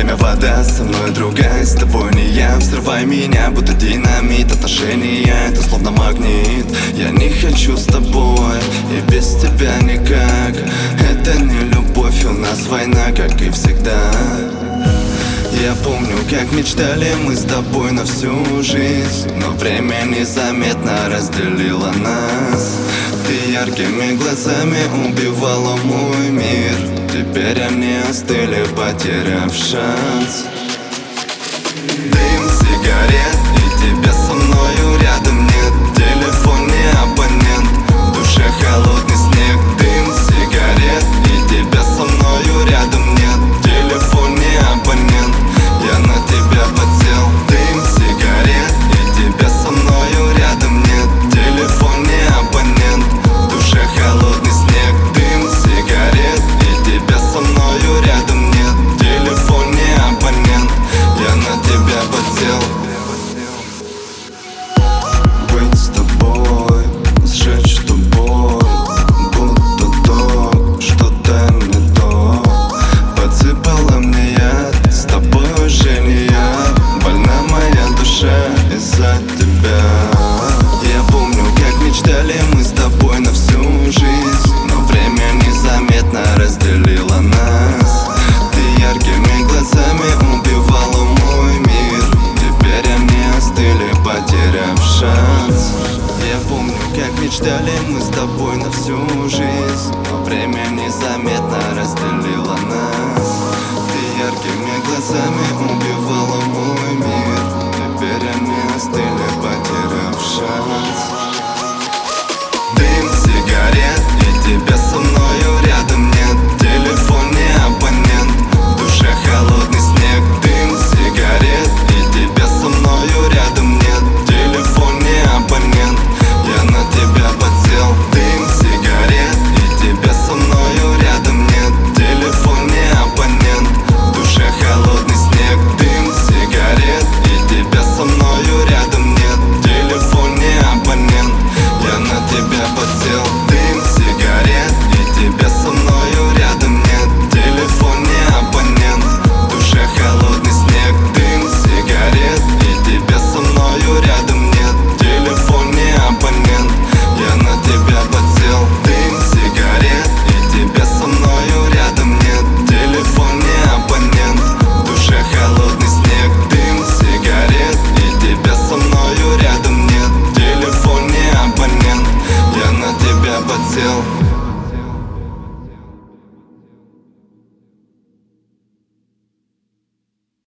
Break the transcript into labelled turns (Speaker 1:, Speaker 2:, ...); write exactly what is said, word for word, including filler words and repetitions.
Speaker 1: время вода, со мной другая, с тобой не я. Взрывай меня, будто динамит. Отношения — это словно магнит. Я не хочу с тобой, и без тебя никак. Это не любовь, у нас война, как и всегда. Я помню, как мечтали мы с тобой на всю жизнь, но время незаметно разделило нас. Ты яркими глазами убивала мой мир. Теперь они остыли, потеряв шанс. Дым сигарет, и тебя со мною рядом нет. Телефон не абонент, в душе холодный снег. Дым сигарет, и тебя со мною рядом нет. Телефон не абонент, я на тебя подсел. Дым сигарет, и тебя со мною рядом нет. Телефон не абонент, в душе холодный снег. Дым сигарет, и тебя со мною рядом нет. Телефон не абонент, я на тебя подсел. Быть с тобой, сжечь тобой, будто то, что-то не то. Подсыпала мне яд, с тобой уже не я. Больна моя душа из-за тебя. Я помню, как мечтали мы с тобой на всю жизнь, но время незаметно разделило нас. Ты яркими глазами убивала мой мир. Теперь они остыли, потеряв шанс. Я помню, как мечтали мы с тобой на всю жизнь, но время незаметно разделило нас. Ты яркими глазами